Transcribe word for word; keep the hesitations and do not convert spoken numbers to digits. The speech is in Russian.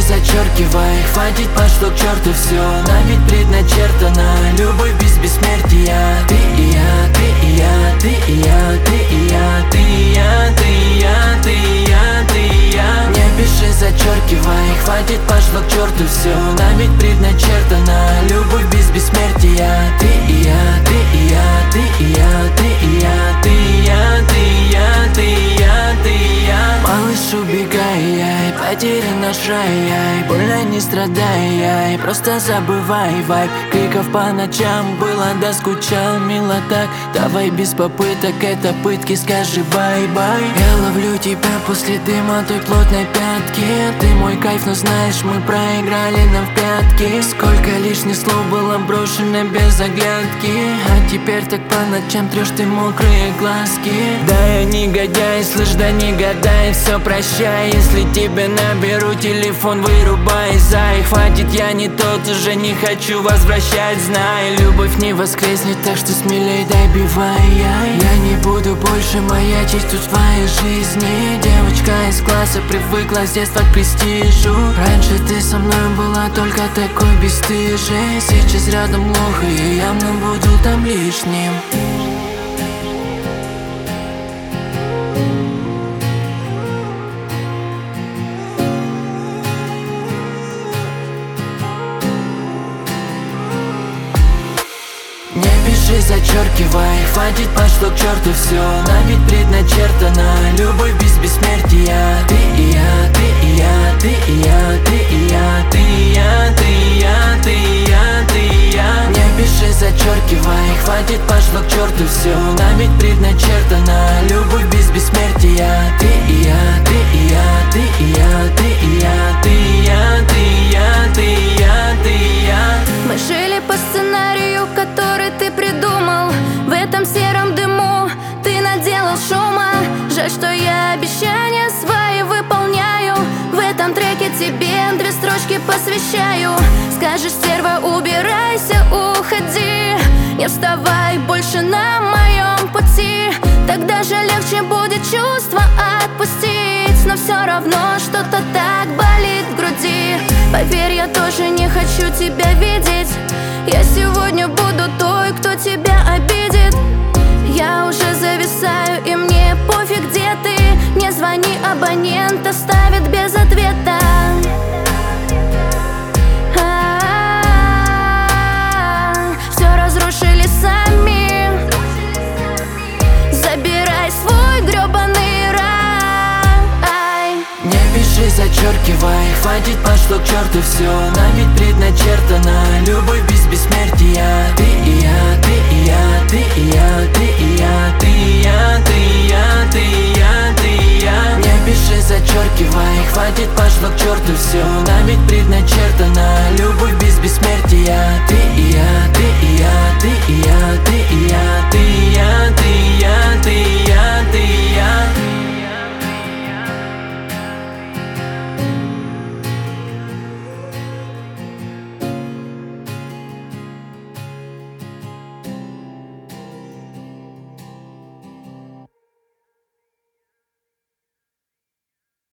зачеркивай, хватит, пошло к черту все. Нам ведь предначертана любовь без бессмертия. Ты и я, ты и я, ты и я, ты и я, ты и я, ты и я, ты и я, ты и я. Не пиши, зачеркивай, хватит, пошло к черту все. Нам ведь предначертана любовь без бессмертия. Ты и я, ты и я, ты и я, ты и я, ты и я, ты и я, ты и я, ты и я. Малыш, убегай, потерян наш рай, больно не страдай, просто забывай вайб. Криков по ночам было, да скучал, мило так. Давай без попыток, это пытки, скажи бай-бай. Я ловлю тебя после дыма той плотной пятки. Ты мой кайф, но знаешь, мы проиграли нам в пятки. Сколько лишних слов было брошено без оглядки. А теперь так по ночам трешь ты мокрые глазки. Да я негодяй, слышь, да не гадай, все прощай. Если тебе наберу телефон, вырубай, зай. Хватит, я не тот, уже не хочу возвращать, знай. Любовь не воскреснет, так что смелей дай бивай. Я не буду больше маячить тут в твоей жизни. Девочка из класса привыкла с детства к престижу. Раньше ты со мной была только такой бесстыжей. Сейчас рядом лох, и я явно буду там лишним. Не пиши, зачеркивай, хватит, пошло к черту все. Нам ведь предначертана любовь без бессмертия. Ты и я, ты и я, ты и я, ты и я, ты и я, ты и я, ты и я, ты и я. Не пиши, зачеркивай, хватит, пошло к черту все. Нам ведь предначертана любовь без бессмертия. Ты и я, ты и я, ты и я, ты и я, ты и я, ты и я, ты и я, ты и я. Мы жили по сценарию, который ты придумал. В этом сером дыму ты наделал шума. Жаль, что я обещания свои выполняю. В этом треке тебе две строчки посвящаю. Скажешь, стерва, убирайся, уходи. Не вставай больше на моем пути. Тогда же легче будет чувство отпустить. Но все равно что-то так болит в груди. Поверь, я тоже не хочу тебя видеть. Я сегодня буду той, кто тебя обидит. Я уже зависаю, и мне пофиг, где ты. Не звони, абонент оставит без ответа. Все разрушили сами. Забирай свой гребаный рай. Не пиши, зачеркивай, хватит, пошло к черту все. Нам ведь предначертана любовь без бессмертия. Ты и я, ты и я, ты и я, ты и я, ты и я, ты и я, ты и я, ты и я. Не пиши, зачеркивай, хватит, пошло к черту все. Нам ведь предначертана